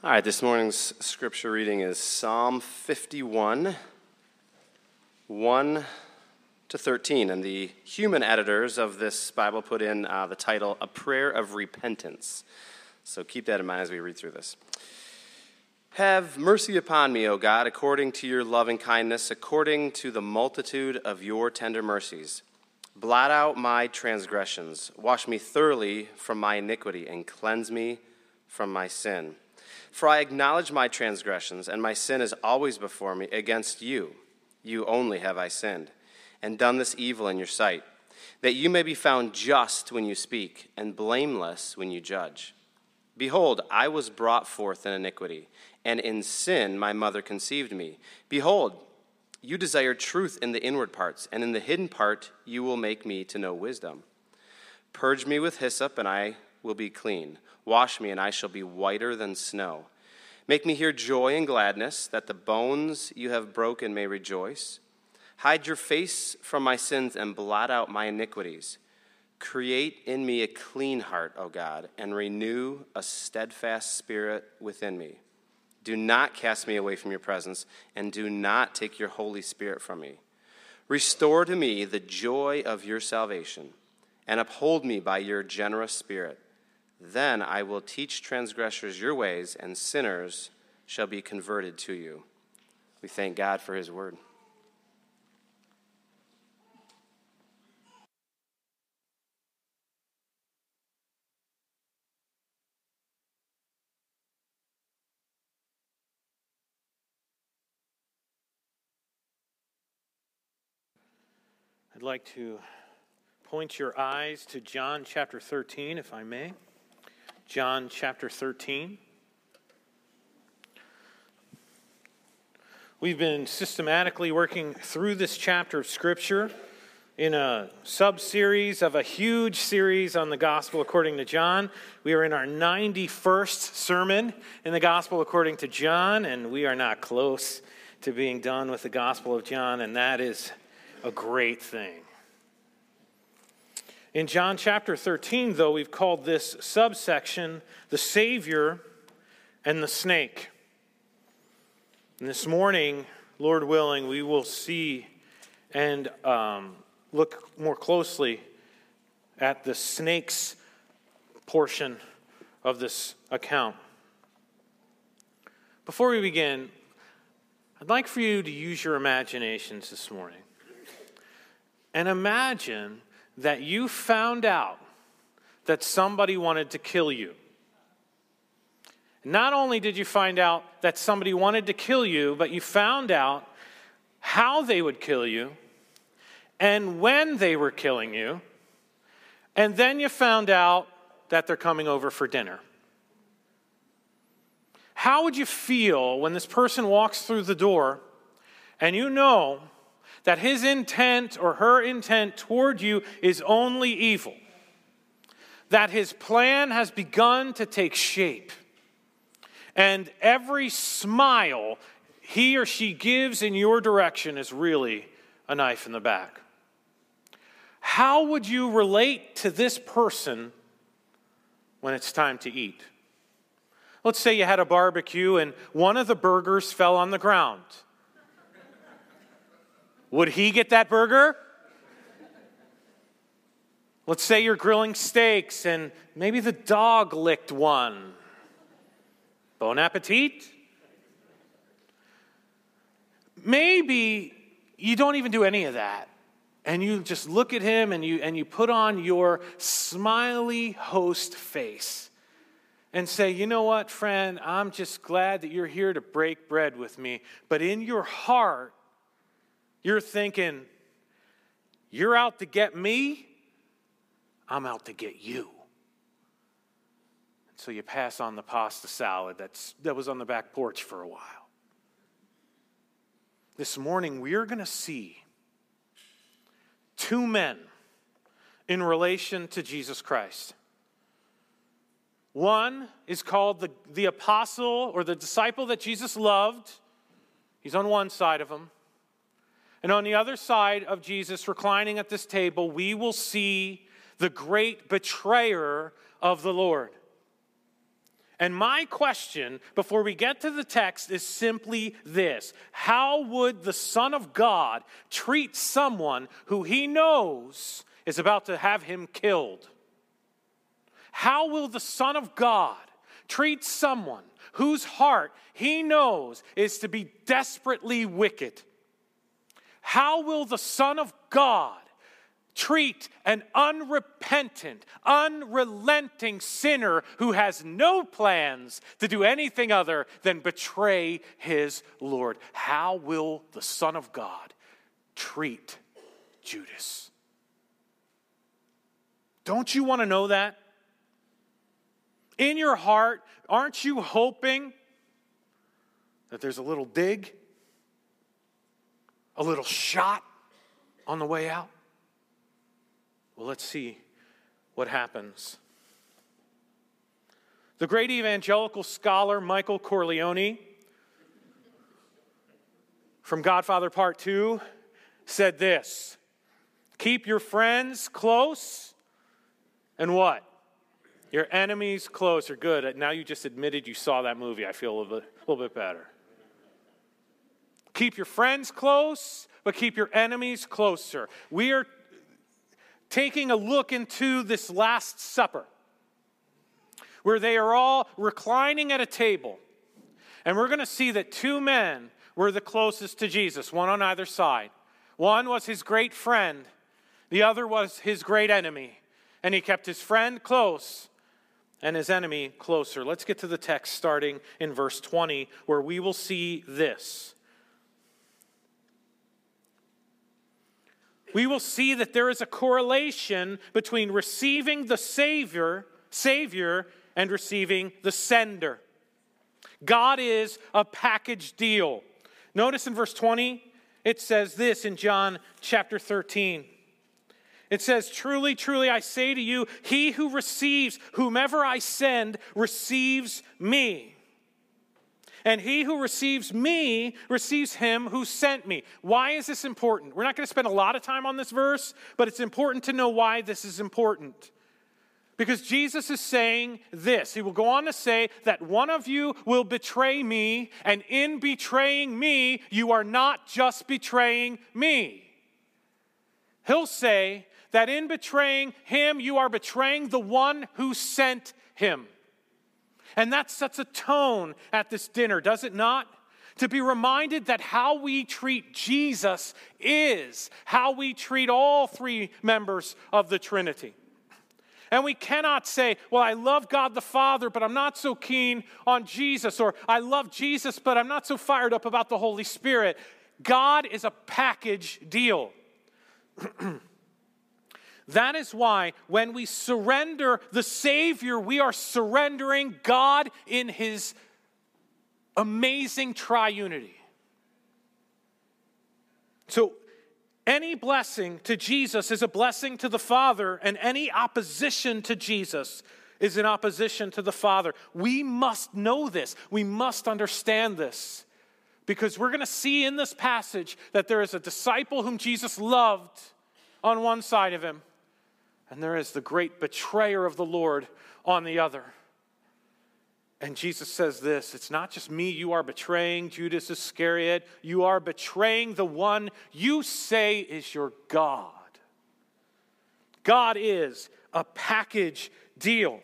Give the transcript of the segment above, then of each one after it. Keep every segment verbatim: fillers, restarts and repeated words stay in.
All right, this morning's scripture reading is Psalm fifty-one, one to thirteen. And the human editors of this Bible put in uh, the title, A Prayer of Repentance. So keep that in mind as we read through this. Have mercy upon me, O God, according to your loving kindness, according to the multitude of your tender mercies. Blot out my transgressions. Wash me thoroughly from my iniquity and cleanse me from my sin. For I acknowledge my transgressions, and my sin is always before me. Against you, you only have I sinned, and done this evil in your sight, that you may be found just when you speak, and blameless when you judge. Behold, I was brought forth in iniquity, and in sin my mother conceived me. Behold, you desire truth in the inward parts, and in the hidden part you will make me to know wisdom. Purge me with hyssop, and I will be clean. Wash me, and I shall be whiter than snow. Make me hear joy and gladness, that the bones you have broken may rejoice. Hide your face from my sins and blot out my iniquities. Create in me a clean heart, O God, and renew a steadfast spirit within me. Do not cast me away from your presence, and do not take your Holy Spirit from me. Restore to me the joy of your salvation, and uphold me by your generous spirit. Then I will teach transgressors your ways, and sinners shall be converted to you. We thank God for his word. I'd like to point your eyes to John chapter thirteen, if I may. John chapter thirteen. We've been systematically working through this chapter of Scripture in a sub-series of a huge series on the Gospel according to John. We are in our ninety-first sermon in the Gospel according to John, and we are not close to being done with the Gospel of John, and that is a great thing. In John chapter thirteen, though, we've called this subsection the Savior and the Snake. And this morning, Lord willing, we will see and um, look more closely at the snake's portion of this account. Before we begin, I'd like for you to use your imaginations this morning and imagine that you found out that somebody wanted to kill you. Not only did you find out that somebody wanted to kill you, but you found out how they would kill you and when they were killing you, and then you found out that they're coming over for dinner. How would you feel when this person walks through the door and you know that his intent or her intent toward you is only evil? That his plan has begun to take shape. And every smile he or she gives in your direction is really a knife in the back. How would you relate to this person when it's time to eat? Let's say you had a barbecue and one of the burgers fell on the ground. Would he get that burger? Let's say you're grilling steaks and maybe the dog licked one. Bon appetit? Maybe you don't even do any of that. And you just look at him and you and you put on your smiley host face and say, you know what, friend, I'm just glad that you're here to break bread with me. But in your heart, you're thinking, you're out to get me, I'm out to get you. So you pass on the pasta salad that's, that was on the back porch for a while. This morning, we are going to see two men in relation to Jesus Christ. One is called the, the apostle or the disciple that Jesus loved. He's on one side of him. And on the other side of Jesus, reclining at this table, we will see the great betrayer of the Lord. And my question before we get to the text is simply this: how would the Son of God treat someone who he knows is about to have him killed? How will the Son of God treat someone whose heart he knows is to be desperately wicked? How will the Son of God treat an unrepentant, unrelenting sinner who has no plans to do anything other than betray his Lord? How will the Son of God treat Judas? Don't you want to know that? In your heart, aren't you hoping that there's a little dig, a little shot on the way out? Well, let's see what happens. The great evangelical scholar Michael Corleone, from Godfather Part two, said this: keep your friends close and what? Your enemies closer. Good. Now you just admitted you saw that movie. I feel a little bit, a little bit better. Keep your friends close, but keep your enemies closer. We are taking a look into this Last Supper, where they are all reclining at a table. And we're going to see that two men were the closest to Jesus, one on either side. One was his great friend. The other was his great enemy. And he kept his friend close and his enemy closer. Let's get to the text starting in verse twenty, where we will see this. We will see that there is a correlation between receiving the Savior, Savior and receiving the sender. God is a package deal. Notice in verse twenty, it says this in John chapter thirteen. It says, truly, truly, I say to you, he who receives whomever I send receives me. And he who receives me receives him who sent me. Why is this important? We're not going to spend a lot of time on this verse, but it's important to know why this is important. Because Jesus is saying this. He will go on to say that one of you will betray me, and in betraying me, you are not just betraying me. He'll say that in betraying him, you are betraying the one who sent him. And that sets a tone at this dinner, does it not? To be reminded that how we treat Jesus is how we treat all three members of the Trinity. And we cannot say, well, I love God the Father, but I'm not so keen on Jesus. Or I love Jesus, but I'm not so fired up about the Holy Spirit. God is a package deal. That is why when we surrender the Savior, we are surrendering God in his amazing triunity. So any blessing to Jesus is a blessing to the Father, and any opposition to Jesus is an opposition to the Father. We must know this. We must understand this. Because we're going to see in this passage that there is a disciple whom Jesus loved on one side of him, and there is the great betrayer of the Lord on the other. And Jesus says this: it's not just me you are betraying, Judas Iscariot. You are betraying the one you say is your God. God is a package deal.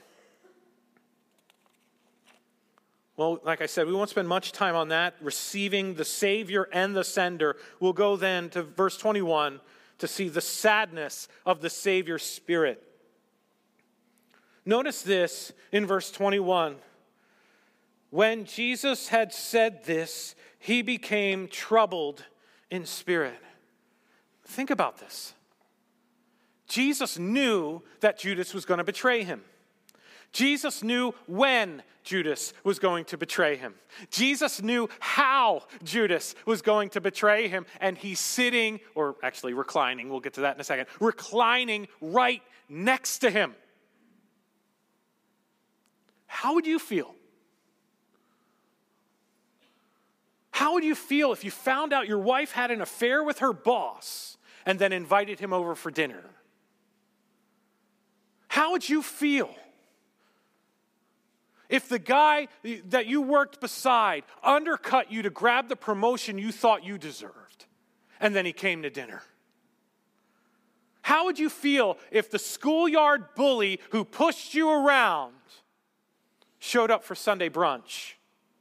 Well, like I said, we won't spend much time on that, receiving the Savior and the sender. We'll go then to verse twenty-one to see the sadness of the Savior's Spirit. Notice this in verse twenty-one. When Jesus had said this, he became troubled in spirit. Think about this. Jesus knew that Judas was going to betray him. Jesus knew when Judas was going to betray him. Jesus knew how Judas was going to betray him. And he's sitting, or actually reclining, we'll get to that in a second, reclining right next to him. How would you feel? How would you feel if you found out your wife had an affair with her boss and then invited him over for dinner? How would you feel If the guy that you worked beside undercut you to grab the promotion you thought you deserved, and then he came to dinner? How would you feel if the schoolyard bully who pushed you around showed up for Sunday brunch?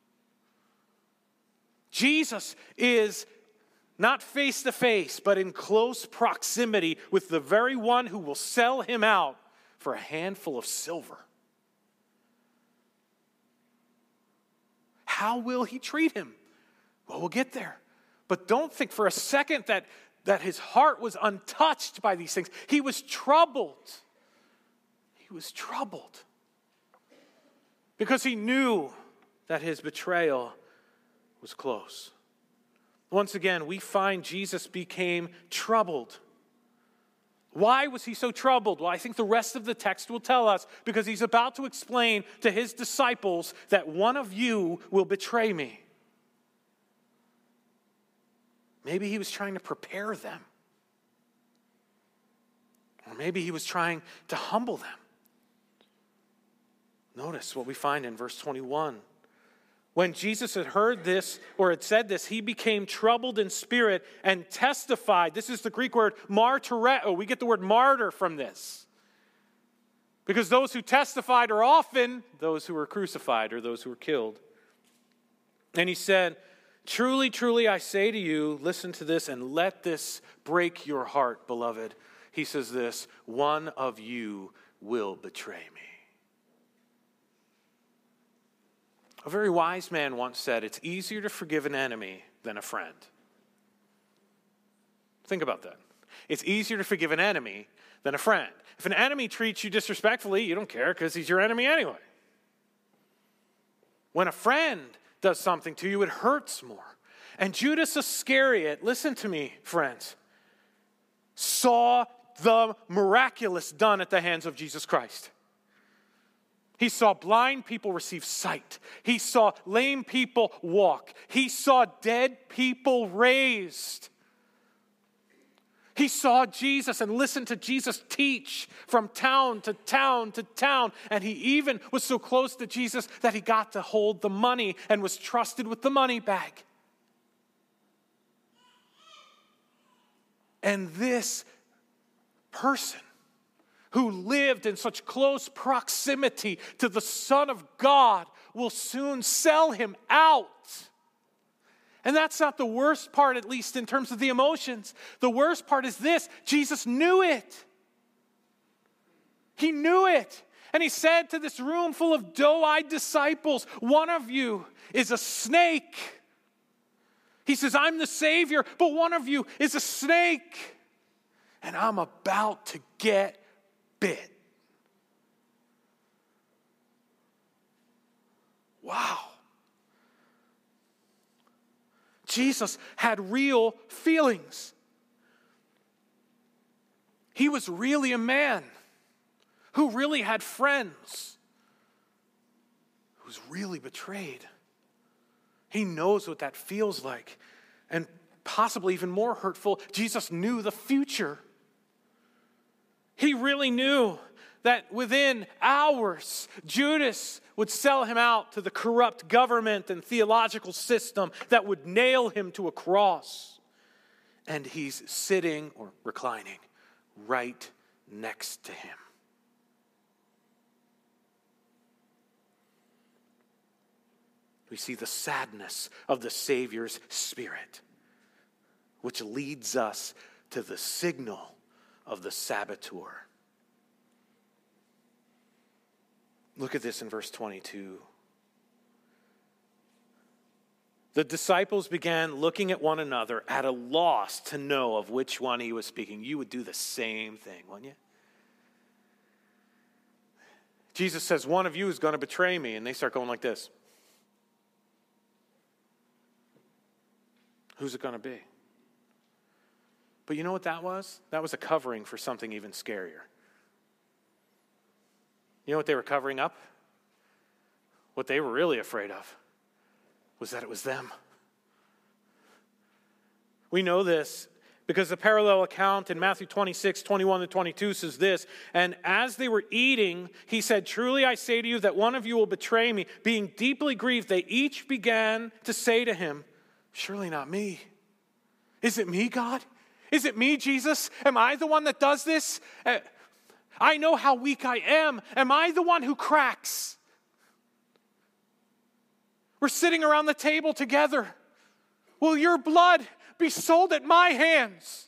Jesus is not face to face, but in close proximity with the very one who will sell him out for a handful of silver. How will he treat him? Well, we'll get there. But don't think for a second that, that his heart was untouched by these things. He was troubled. He was troubled. Because he knew that his betrayal was close. Once again, we find Jesus became troubled. Why was he so troubled? Well, I think the rest of the text will tell us, because he's about to explain to his disciples that one of you will betray me. Maybe he was trying to prepare them. Or maybe he was trying to humble them. Notice what we find in verse twenty-one. When Jesus had heard this, or had said this, he became troubled in spirit and testified. This is the Greek word martyreo. We get the word martyr from this. Because those who testified are often those who were crucified or those who were killed. And he said, truly, truly, I say to you, listen to this and let this break your heart, beloved. He says this, one of you will betray me. A very wise man once said, it's easier to forgive an enemy than a friend. Think about that. It's easier to forgive an enemy than a friend. If an enemy treats you disrespectfully, you don't care because he's your enemy anyway. When a friend does something to you, it hurts more. And Judas Iscariot, listen to me, friends, saw the miraculous done at the hands of Jesus Christ. He saw blind people receive sight. He saw lame people walk. He saw dead people raised. He saw Jesus and listened to Jesus teach from town to town to town. And he even was so close to Jesus that he got to hold the money and was trusted with the money bag. And this person who lived in such close proximity to the Son of God will soon sell him out. And that's not the worst part, at least in terms of the emotions. The worst part is this: Jesus knew it. He knew it. And he said to this room full of doe-eyed disciples, one of you is a snake. He says, I'm the Savior, but one of you is a snake. And I'm about to get bit. Wow. Jesus had real feelings. He was really a man who really had friends, who was really betrayed. He knows what that feels like. And possibly even more hurtful, Jesus knew the future. He really knew that within hours, Judas would sell him out to the corrupt government and theological system that would nail him to a cross. And he's sitting or reclining right next to him. We see the sadness of the Savior's spirit, which leads us to the signal of the saboteur. Look at this in verse twenty-two. The disciples began looking at one another at a loss to know of which one he was speaking. You would do the same thing, wouldn't you? Jesus says, one of you is going to betray me. And they start going like this. Who's it going to be? But you know what that was? That was a covering for something even scarier. You know what they were covering up? What they were really afraid of was that it was them. We know this Because the parallel account in Matthew twenty-six, twenty-one to twenty-two says this, and as they were eating, he said, truly I say to you that one of you will betray me. Being deeply grieved, they each began to say to him, surely not me. Is it me, God? Is it me, Jesus? Am I the one that does this? Uh, I know how weak I am. Am I the one who cracks? We're sitting around the table together. Will your blood be sold at my hands?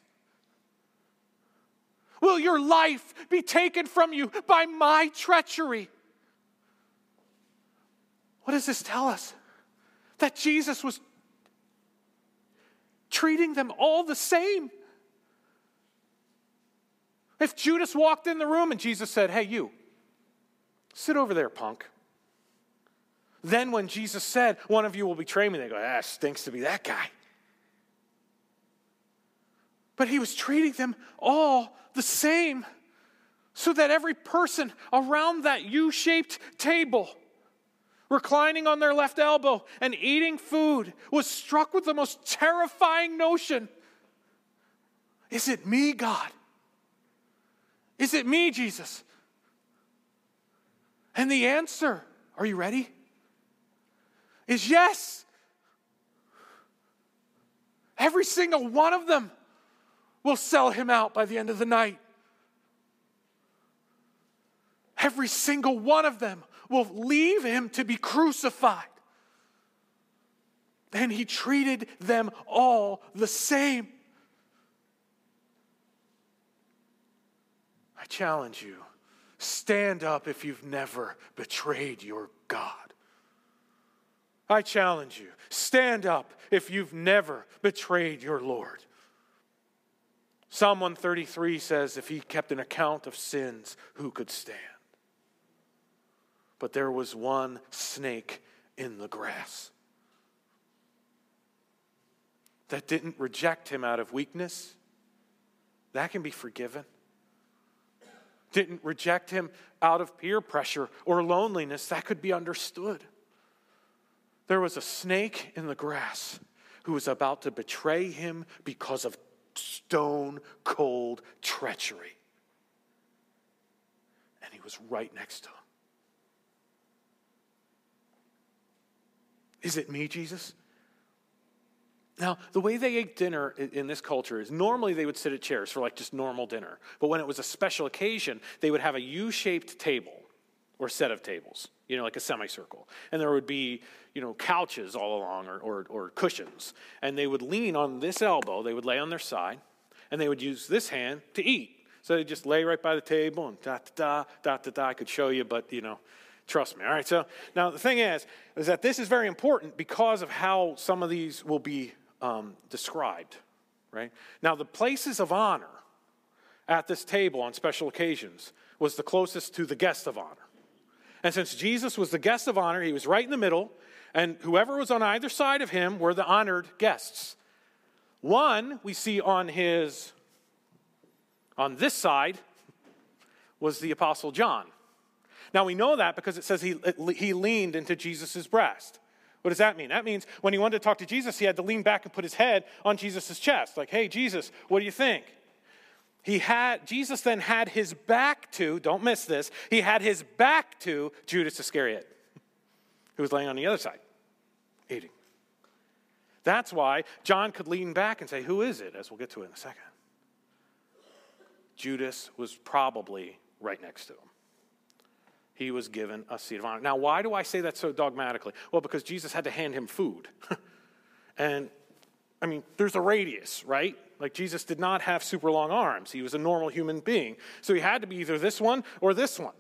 Will your life be taken from you by my treachery? What does this tell us? That Jesus was treating them all the same. If Judas walked in the room and Jesus said, hey, you, sit over there, punk. Then when Jesus said, one of you will betray me, they go, ah, stinks to be that guy. But he was treating them all the same so that every person around that U-shaped table, reclining on their left elbow and eating food, was struck with the most terrifying notion. Is it me, God? Is it me, Jesus? And the answer, are you ready? Is yes. Every single one of them will sell him out by the end of the night. Every single one of them will leave him to be crucified. And he treated them all the same. I challenge you, stand up if you've never betrayed your God. I challenge you, stand up if you've never betrayed your Lord. Psalm one thirty-three says, if he kept an account of sins, who could stand? But there was one snake in the grass that didn't reject him out of weakness. That can be forgiven. Didn't reject him out of peer pressure or loneliness. That could be understood. There was a snake in the grass who was about to betray him because of stone cold treachery. And he was right next to him. Is it me, Jesus? Now, the way they ate dinner in this culture is normally they would sit at chairs for like just normal dinner. But when it was a special occasion, they would have a U-shaped table or set of tables, you know, like a semicircle. And there would be, you know, couches all along or, or, or cushions. And they would lean on this elbow, they would lay on their side, and they would use this hand to eat. So they'd just lay right by the table and da-da-da, da-da-da. I could show you, but, you know, trust me. All right, so now the thing is, is that this is very important because of how some of these will be um, described, right? Now, the places of honor at this table on special occasions was the closest to the guest of honor. And since Jesus was the guest of honor, he was right in the middle, and whoever was on either side of him were the honored guests. One we see on his, on this side, was the Apostle John. Now we know that because it says he, he leaned into Jesus' breast. What does that mean? That means when he wanted to talk to Jesus, he had to lean back and put his head on Jesus' chest. Like, hey, Jesus, what do you think? He had, Jesus then had his back to, don't miss this, he had his back to Judas Iscariot, who was laying on the other side, eating. That's why John could lean back and say, who is it? As we'll get to it in a second. Judas was probably right next to him. He was given a seat of honor. Now, why do I say that so dogmatically? Well, because Jesus had to hand him food. And, I mean, there's a radius, right? Like, Jesus did not have super long arms. He was a normal human being. So he had to be either this one or this one.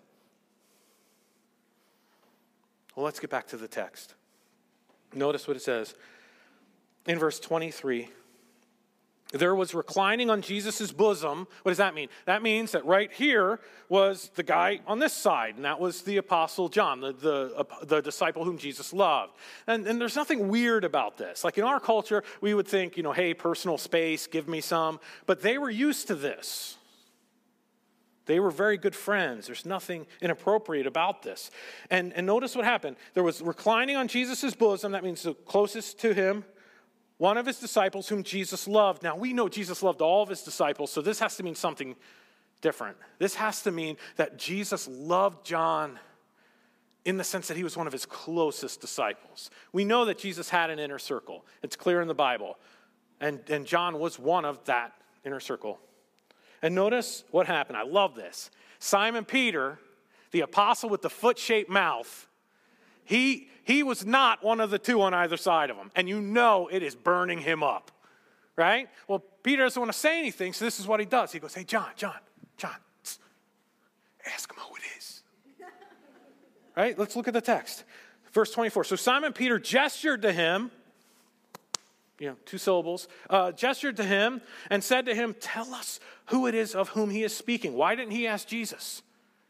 Well, let's get back to the text. Notice what it says in verse twenty-three. There was reclining on Jesus' bosom. What does that mean? That means that right here was the guy on this side, and that was the Apostle John, the, the, uh, the disciple whom Jesus loved. And, and there's nothing weird about this. Like in our culture, we would think, you know, hey, personal space, give me some. But they were used to this. They were very good friends. There's nothing inappropriate about this. And, and notice what happened. There was reclining on Jesus' bosom. That means the closest to him one of his disciples whom Jesus loved. Now, we know Jesus loved all of his disciples, so this has to mean something different. This has to mean that Jesus loved John in the sense that he was one of his closest disciples. We know that Jesus had an inner circle. It's clear in the Bible. And, and John was one of that inner circle. And notice what happened. I love this. Simon Peter, the apostle with the foot-shaped mouth, he, he was not one of the two on either side of him. And you know it is burning him up, right? Well, Peter doesn't want to say anything, so this is what he does. He goes, hey, John, John, John, tss, ask him who it is. Right? Let's look at the text. Verse twenty-four. So Simon Peter gestured to him, you know, two syllables, uh, gestured to him and said to him, tell us who it is of whom he is speaking. Why didn't he ask Jesus?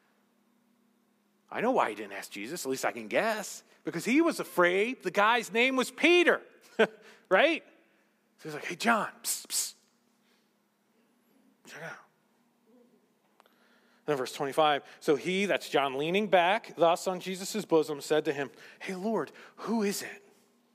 I know why he didn't ask Jesus, at least I can guess. Because he was afraid the guy's name was Peter, right? So he's like, hey, John, psst, psst. Check it out. Then verse twenty-five, so he, that's John, leaning back thus on Jesus' bosom, said to him, hey, Lord, who is it?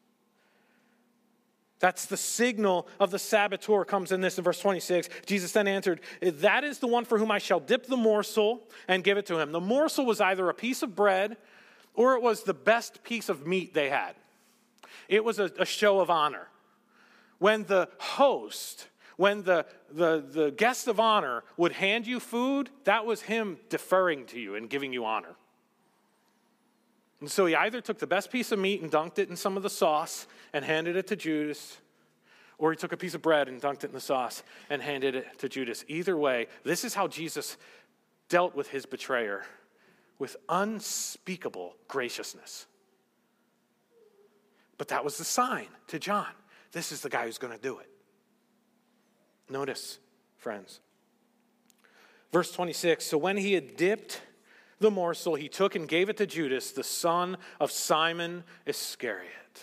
That's the signal of the saboteur comes in this in verse twenty-six. Jesus then answered, that is the one for whom I shall dip the morsel and give it to him. The morsel was either a piece of bread or it was the best piece of meat they had. It was a, a show of honor. When the host, when the, the, the guest of honor would hand you food, that was him deferring to you and giving you honor. And so he either took the best piece of meat and dunked it in some of the sauce and handed it to Judas, or he took a piece of bread and dunked it in the sauce and handed it to Judas. Either way, this is how Jesus dealt with his betrayer, with unspeakable graciousness. But that was the sign to John. This is the guy who's going to do it. Notice, friends. Verse twenty-six, so when he had dipped the morsel, he took and gave it to Judas, the son of Simon Iscariot.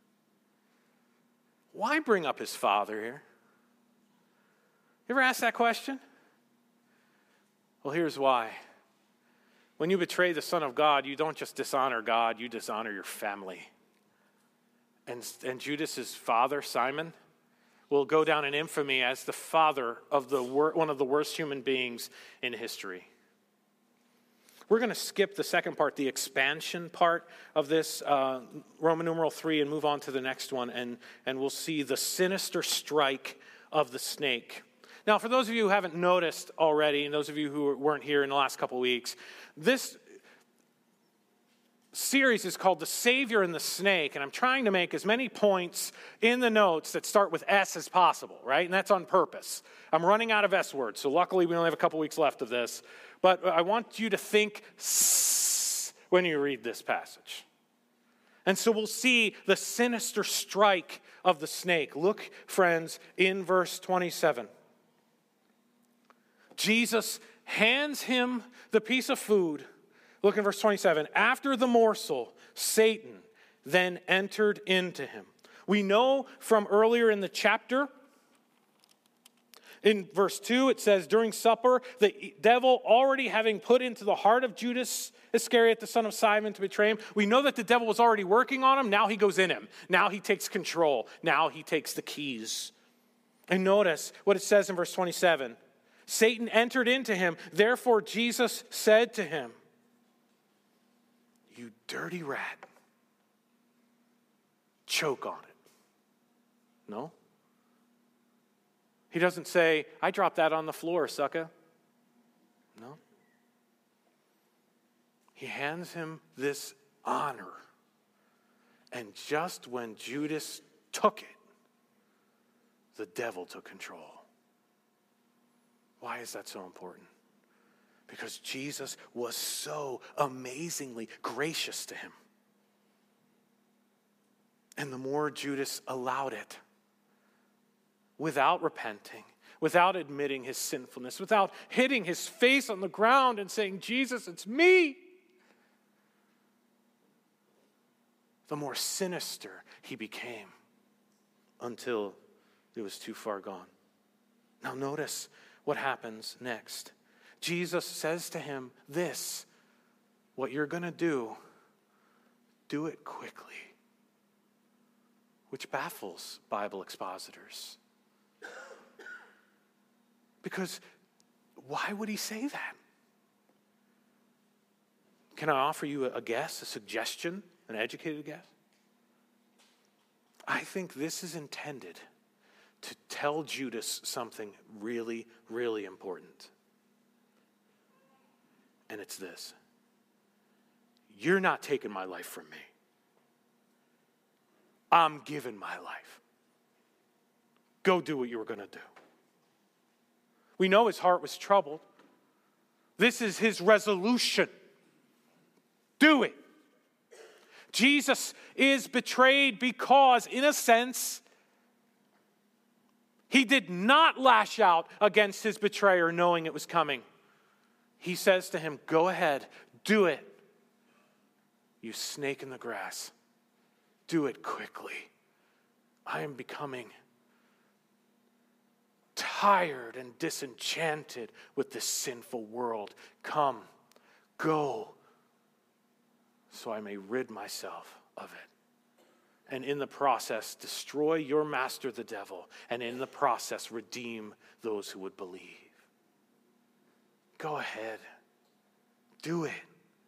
Why bring up his father here? You ever ask that question? Well, here's why. When you betray the Son of God, you don't just dishonor God, you dishonor your family. And, and Judas' father, Simon, will go down in infamy as the father of the wor- one of the worst human beings in history. We're going to skip the second part, the expansion part of this, uh, Roman numeral three, and move on to the next one, and, and we'll see the sinister strike of the snake. Now, for those of you who haven't noticed already, and those of you who weren't here in the last couple weeks, this series is called The Savior and the Snake, and I'm trying to make as many points in the notes that start with S as possible, right? And that's on purpose. I'm running out of S words, so luckily we only have a couple weeks left of this. But I want you to think S when you read this passage. And so we'll see the sinister strike of the snake. Look, friends, in verse twenty-seven. Jesus hands him the piece of food. Look in verse twenty-seven. After the morsel, Satan then entered into him. We know from earlier in the chapter, in verse two, it says, during supper, the devil already having put into the heart of Judas Iscariot, the son of Simon, to betray him. We know that the devil was already working on him. Now he goes in him. Now he takes control. Now he takes the keys. And notice what it says in verse twenty-seven. Satan entered into him. Therefore, Jesus said to him, you dirty rat, choke on it. No? He doesn't say, I dropped that on the floor, sucker. No. He hands him this honor. And just when Judas took it, the devil took control. Why is that so important? Because Jesus was so amazingly gracious to him. And the more Judas allowed it, without repenting, without admitting his sinfulness, without hitting his face on the ground and saying, Jesus, it's me, the more sinister he became until it was too far gone. Now notice what happens next. Jesus says to him this, what you're going to do, do it quickly. which baffles Bible expositors. Because why would he say that? Can I offer you a guess, a suggestion, an educated guess? I think this is intended to tell Judas something really, really important. And it's this: you're not taking my life from me. I'm giving my life. Go do what you were going to do. We know his heart was troubled. This is his resolution. Do it. Jesus is betrayed because, in a sense, he did not lash out against his betrayer knowing it was coming. He says to him, go ahead, do it. You snake in the grass. Do it quickly. I am becoming tired and disenchanted with this sinful world. Come, go, so I may rid myself of it. And in the process, destroy your master, the devil, and in the process, redeem those who would believe. Go ahead. Do it.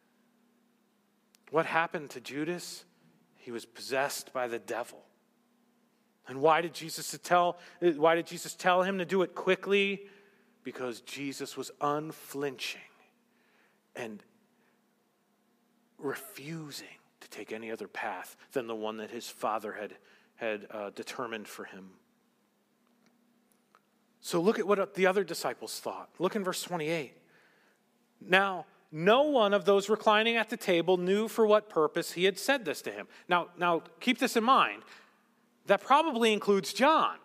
What happened to Judas? He was possessed by the devil. And why did Jesus tell, why did Jesus tell him to do it quickly? Because Jesus was unflinching and refusing to take any other path than the one that his Father had, had uh, determined for him. So look at what the other disciples thought. Look in verse twenty-eight. Now, no one of those reclining at the table knew for what purpose he had said this to him. Now, now keep this in mind. That probably includes John.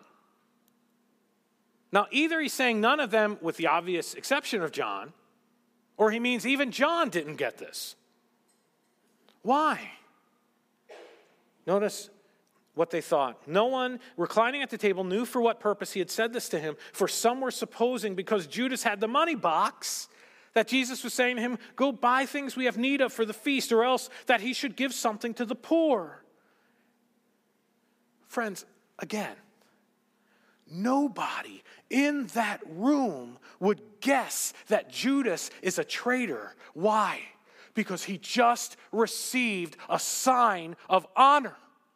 Now, either he's saying none of them, with the obvious exception of John, or he means even John didn't get this. Why? Notice what they thought. No one reclining at the table knew for what purpose he had said this to him, for some were supposing because Judas had the money box that Jesus was saying to him, go buy things we have need of for the feast, or else that he should give something to the poor. Friends, again, nobody in that room would guess that Judas is a traitor. Why? Because he just received a sign of honor.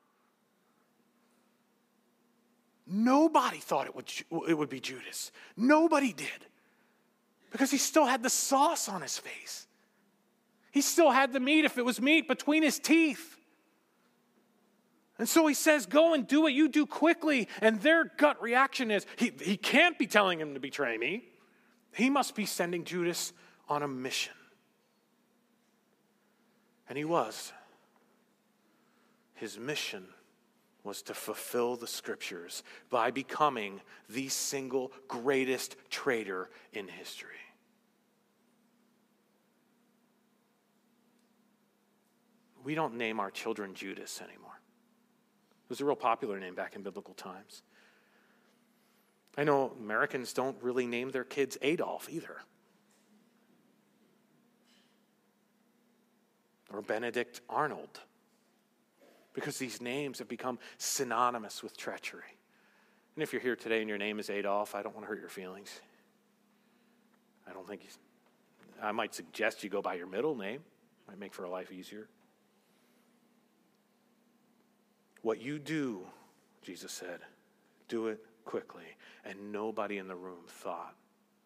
Nobody thought it would, it would be Judas. Nobody did. Because he still had the sauce on his face. He still had the meat, if it was meat, between his teeth. And so he says, go and do what you do quickly. And their gut reaction is, he, he can't be telling him to betray me. He must be sending Judas on a mission. And he was. His mission was to fulfill the scriptures by becoming the single greatest traitor in history. We don't name our children Judas anymore. It was a real popular name back in biblical times. I know Americans don't really name their kids Adolf either. Or Benedict Arnold. Because these names have become synonymous with treachery. And if you're here today and your name is Adolf, I don't want to hurt your feelings. I don't think you, I might suggest you go by your middle name. Might make for a life easier. What you do, Jesus said, do it quickly. And nobody in the room thought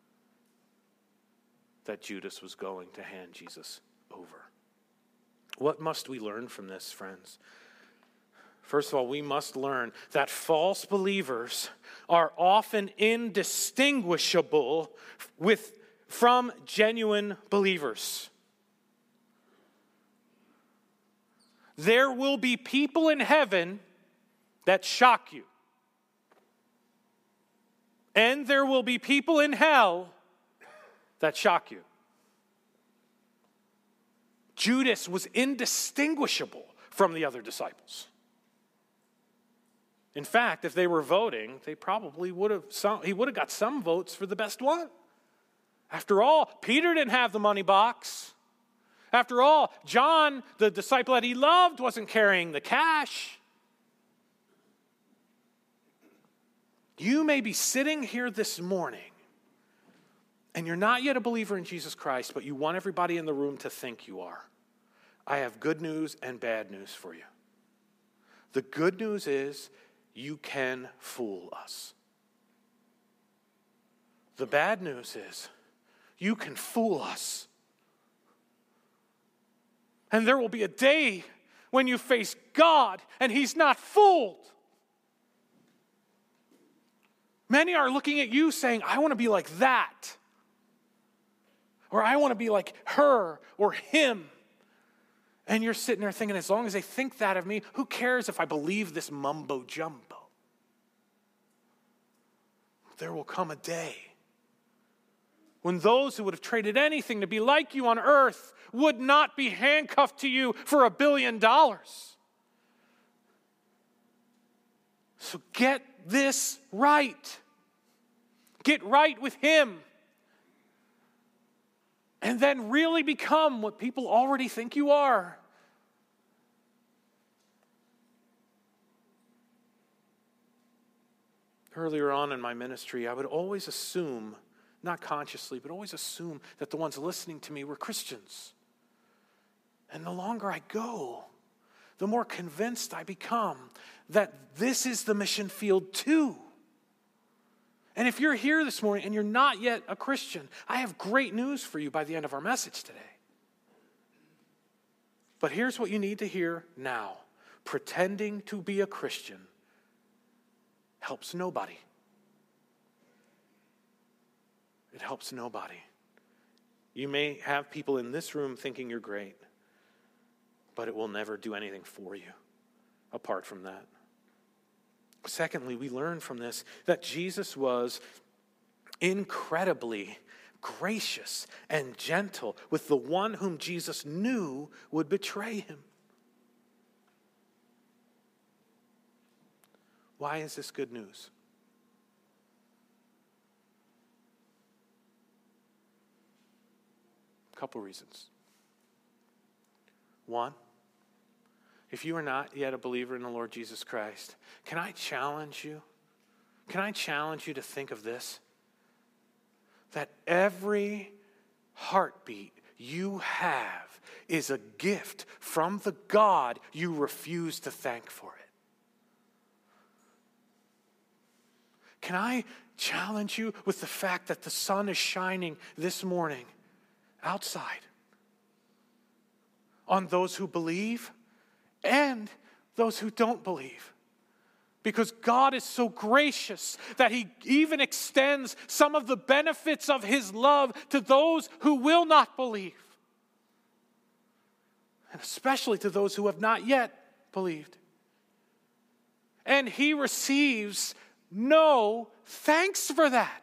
that Judas was going to hand Jesus over. What must we learn from this, friends? First of all, we must learn that false believers are often indistinguishable with, from genuine believers. There will be people in heaven that shock you. And there will be people in hell that shock you. Judas was indistinguishable from the other disciples. In fact, if they were voting, they probably would have some, he would have got some votes for the best one. After all, Peter didn't have the money box. After all, John, the disciple that he loved, wasn't carrying the cash. You may be sitting here this morning and you're not yet a believer in Jesus Christ, but you want everybody in the room to think you are. I have good news and bad news for you. The good news is you can fool us. The bad news is you can fool us. And there will be a day when you face God and he's not fooled. Many are looking at you saying, I want to be like that. Or I want to be like her or him. And you're sitting there thinking, as long as they think that of me, who cares if I believe this mumbo jumbo? There will come a day when those who would have traded anything to be like you on earth would not be handcuffed to you for a billion dollars. So get this right. Get right with him. And then really become what people already think you are. Earlier on in my ministry, I would always assume, not consciously, but always assume that the ones listening to me were Christians. And the longer I go, the more convinced I become that this is the mission field too. And if you're here this morning and you're not yet a Christian, I have great news for you by the end of our message today. But here's what you need to hear now. Pretending to be a Christian helps nobody. It helps nobody. You may have people in this room thinking you're great, but it will never do anything for you apart from that. Secondly, we learn from this that Jesus was incredibly gracious and gentle with the one whom Jesus knew would betray him. Why is this good news? A couple reasons. One, if you are not yet a believer in the Lord Jesus Christ, can I challenge you? Can I challenge you to think of this? That every heartbeat you have is a gift from the God you refuse to thank for it. Can I challenge you with the fact that the sun is shining this morning outside on those who believe and those who don't believe? Because God is so gracious that he even extends some of the benefits of his love to those who will not believe. And especially to those who have not yet believed. And he receives no thanks for that.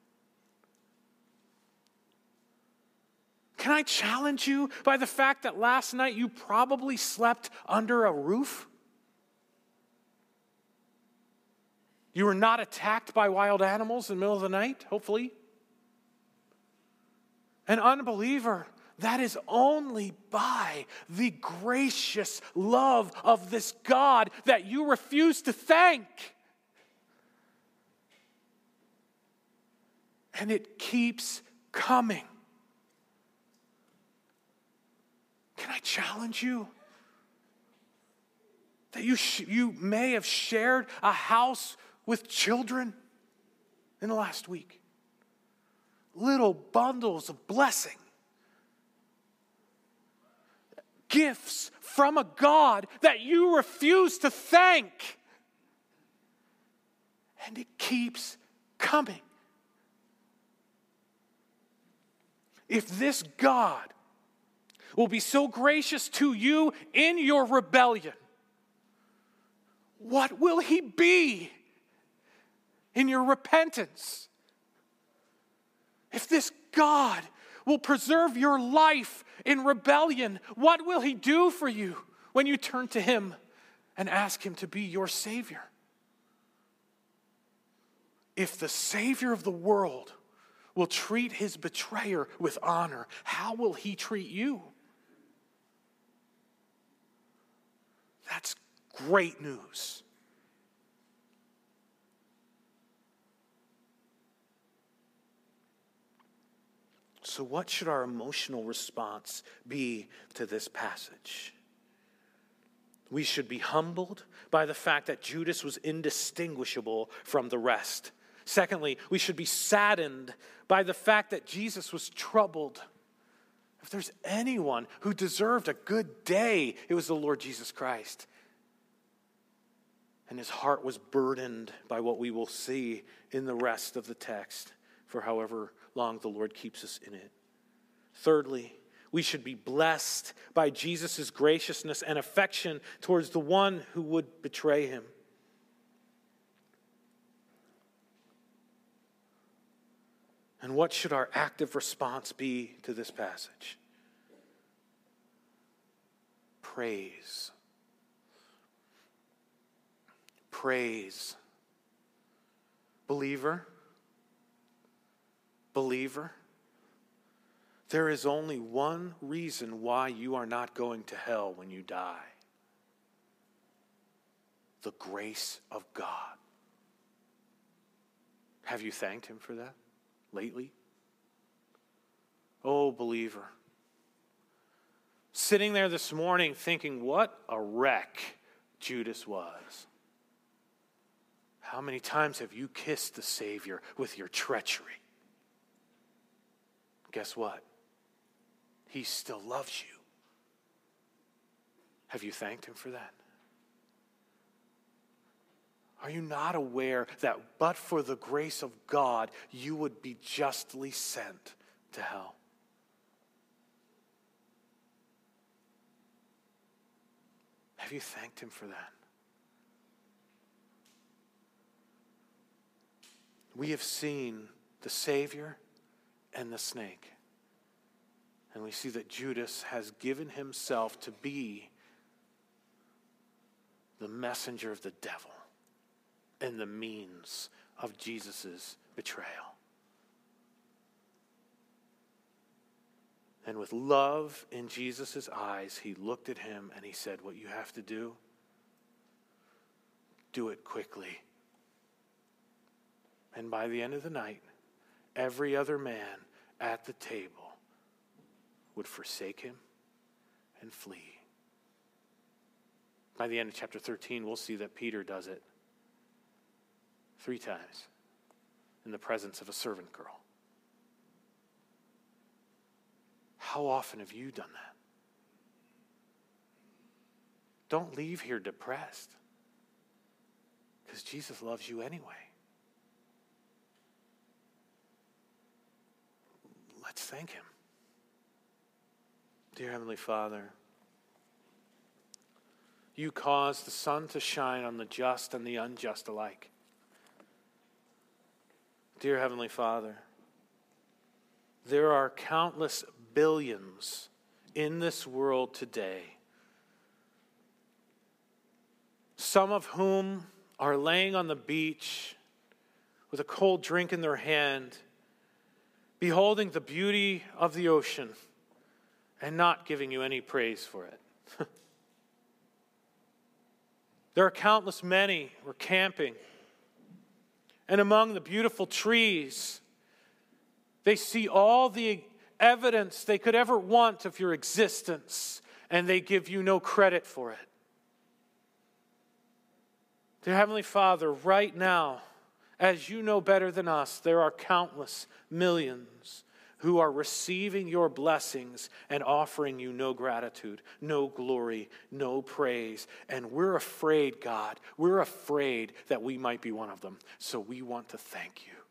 Can I challenge you by the fact that last night you probably slept under a roof? You were not attacked by wild animals in the middle of the night, hopefully. An unbeliever, that is only by the gracious love of this God that you refuse to thank. And it keeps coming. Can I challenge you that you sh- you may have shared a house with children in the last week? Little bundles of blessing. Gifts from a God that you refuse to thank. And it keeps coming. If this God will be so gracious to you in your rebellion, what will he be in your repentance? If this God will preserve your life in rebellion, what will he do for you when you turn to him and ask him to be your Savior? If the Savior of the world will treat his betrayer with honor, how will he treat you? That's great news. So what should our emotional response be to this passage? We should be humbled by the fact that Judas was indistinguishable from the rest. Secondly, we should be saddened by the fact that Jesus was troubled. If there's anyone who deserved a good day, it was the Lord Jesus Christ. And his heart was burdened by what we will see in the rest of the text for however long the Lord keeps us in it. Thirdly, we should be blessed by Jesus' graciousness and affection towards the one who would betray him. And what should our active response be to this passage? Praise. Praise. Believer, believer, there is only one reason why you are not going to hell when you die. The grace of God. Have you thanked him for that lately? Oh, believer. Sitting there this morning thinking, what a wreck Judas was. How many times have you kissed the Savior with your treachery? Guess what? He still loves you. Have you thanked him for that? Are you not aware that but for the grace of God, you would be justly sent to hell? Have you thanked him for that? We have seen the Savior and the snake. And we see that Judas has given himself to be the messenger of the devil and the means of Jesus' betrayal. And with love in Jesus' eyes, he looked at him and he said, what you have to do, do it quickly. And by the end of the night, every other man at the table would forsake him and flee. By the end of chapter thirteen, we'll see that Peter does it three times in the presence of a servant girl. How often have you done that? Don't leave here depressed, because Jesus loves you anyway. Let's thank him. Dear Heavenly Father, you cause the sun to shine on the just and the unjust alike. Dear Heavenly Father, there are countless billions in this world today, some of whom are laying on the beach with a cold drink in their hand, beholding the beauty of the ocean and not giving you any praise for it. There are countless many who are camping, and among the beautiful trees, they see all the evidence they could ever want of your existence, and they give you no credit for it. Dear Heavenly Father, right now, as you know better than us, there are countless millions who are receiving your blessings and offering you no gratitude, no glory, no praise. And we're afraid, God, we're afraid that we might be one of them. So we want to thank you.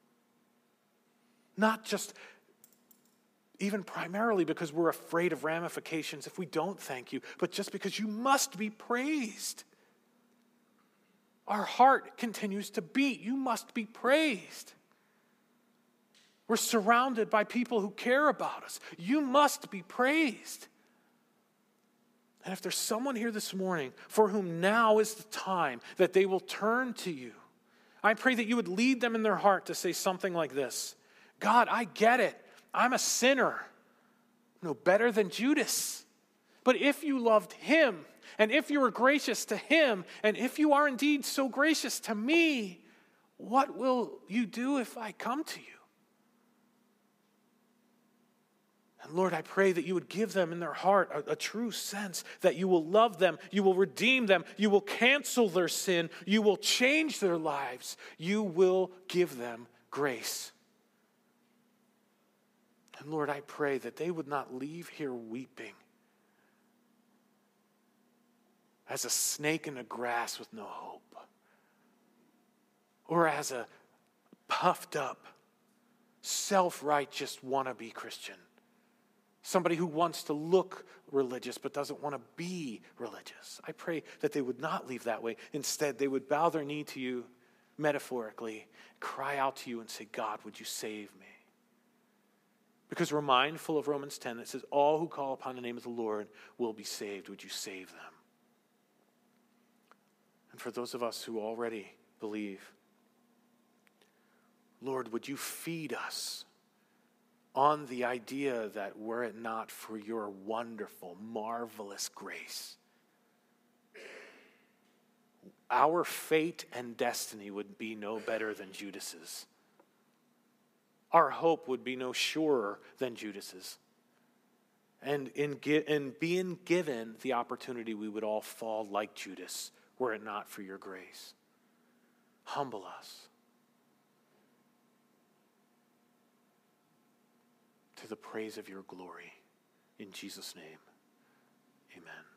Not just even primarily because we're afraid of ramifications if we don't thank you, but just because you must be praised. Our heart continues to beat. You must be praised. We're surrounded by people who care about us. You must be praised. And if there's someone here this morning for whom now is the time that they will turn to you, I pray that you would lead them in their heart to say something like this: God, I get it. I'm a sinner. No better than Judas. But if you loved him, and if you were gracious to him, and if you are indeed so gracious to me, what will you do if I come to you? And Lord, I pray that you would give them in their heart a, a true sense that you will love them, you will redeem them, you will cancel their sin, you will change their lives, you will give them grace. And Lord, I pray that they would not leave here weeping as a snake in the grass with no hope, or as a puffed up, self-righteous wannabe Christian. Somebody who wants to look religious but doesn't want to be religious. I pray that they would not leave that way. Instead, they would bow their knee to you metaphorically, cry out to you and say, God, would you save me? Because we're mindful of Romans ten that says, all who call upon the name of the Lord will be saved. Would you save them? And for those of us who already believe, Lord, would you feed us on the idea that were it not for your wonderful, marvelous grace, our fate and destiny would be no better than Judas's. Our hope would be no surer than Judas's. And in, in being given the opportunity, we would all fall like Judas, were it not for your grace. Humble us to the praise of your glory. In Jesus' name, amen.